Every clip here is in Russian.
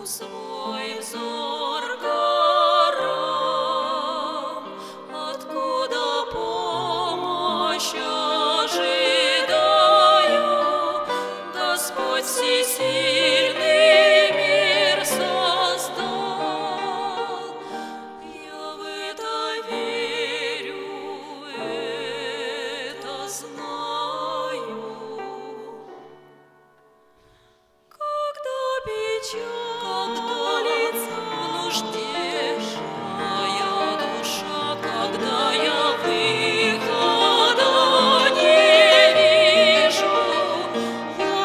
свой взор горам, откуда помощь ожидаю. Господь всесильный мир создал, я в это верю, это знаю. Когда печаль, в нужде моя душа, когда я выхода не вижу, я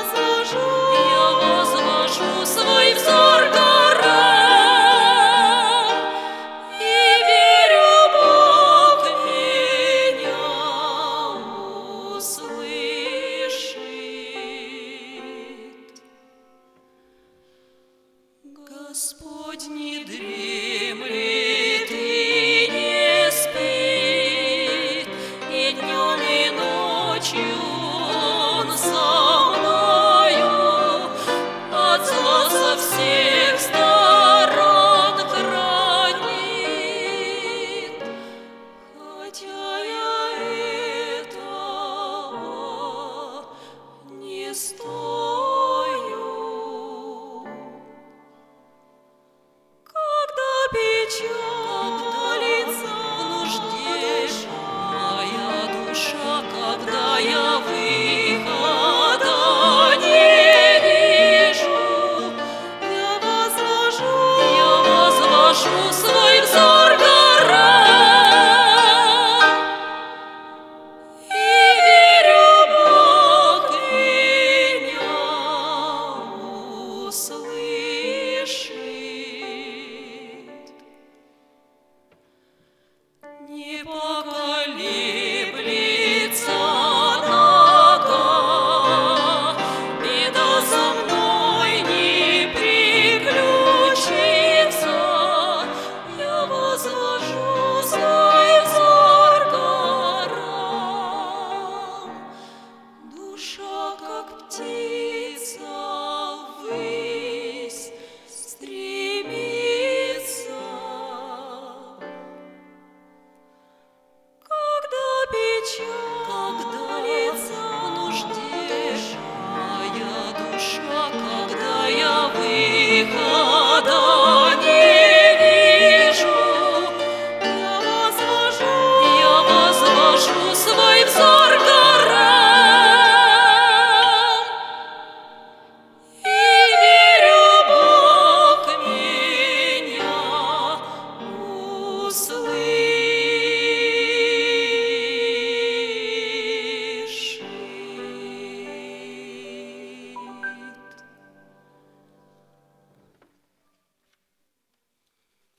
возвожу свой взор горам и верю, Бог меня услышит. Господь не дремлет и не спит, и днем, и ночью Он со мною, от зла со всех сторон хранит. Хотя я этого не